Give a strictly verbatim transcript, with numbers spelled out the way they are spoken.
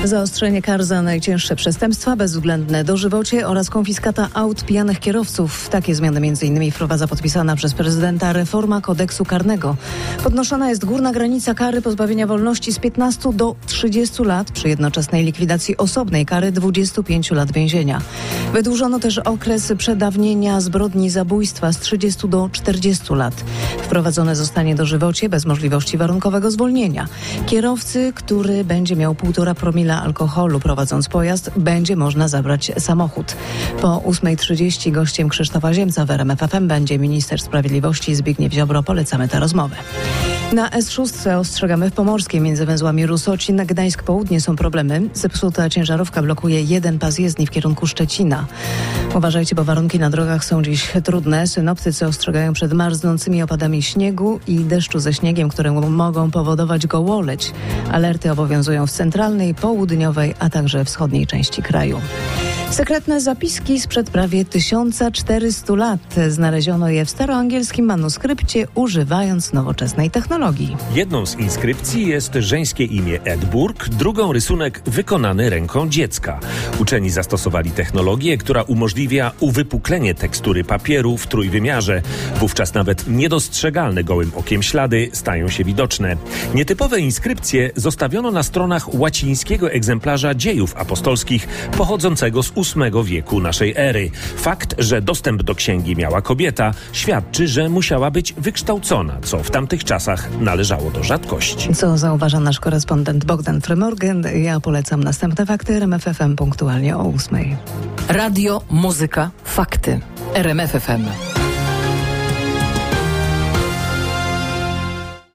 Zaostrzenie kar za najcięższe przestępstwa, bezwzględne dożywocie oraz konfiskata aut pijanych kierowców. Takie zmiany między innymi wprowadza podpisana przez prezydenta reforma kodeksu karnego. Podnoszona jest górna granica kary pozbawienia wolności z piętnastu do trzydziestu lat przy jednoczesnej likwidacji osobnej kary dwudziestu pięciu lat więzienia. Wydłużono też okres przedawnienia zbrodni zabójstwa z trzydziestu do czterdziestu lat. Wprowadzone zostanie dożywocie bez możliwości warunkowego zwolnienia. Kierowcy, który będzie miał półtora promila alkoholu prowadząc pojazd, będzie można zabrać samochód. Po ósmej trzydzieści gościem Krzysztofa Ziemca w R M F F M będzie minister sprawiedliwości Zbigniew Ziobro. Polecamy tę rozmowę. Na S sześć ostrzegamy w Pomorskiej między węzłami Rusocin - Gdańsk Południe są problemy. Zepsuta ciężarówka blokuje jeden pas jezdni w kierunku Szczecina. Uważajcie, bo warunki na drogach są dziś trudne. Synoptycy ostrzegają przed marznącymi opadami śniegu i deszczu ze śniegiem, które mogą powodować gołoleć. Alerty obowiązują w centralnej, południowej, a także wschodniej części kraju. Sekretne zapiski sprzed prawie tysiąc czterystu lat. Znaleziono je w staroangielskim manuskrypcie, używając nowoczesnej technologii. Jedną z inskrypcji jest żeńskie imię Edburg, drugą rysunek wykonany ręką dziecka. Uczeni zastosowali technologię, która umożliwia uwypuklenie tekstury papieru w trójwymiarze. Wówczas nawet niedostrzegalne gołym okiem ślady stają się widoczne. Nietypowe inskrypcje zostawiono na stronach łacińskiego egzemplarza dziejów apostolskich pochodzącego z ósmego wieku naszej ery. Fakt, że dostęp do księgi miała kobieta, świadczy, że musiała być wykształcona, co w tamtych czasach należało do rzadkości. Co zauważa nasz korespondent Bogdan Frymorgan. Ja polecam następne fakty R M F F M punktualnie o ósmej. Radio, muzyka, fakty. R M F F M.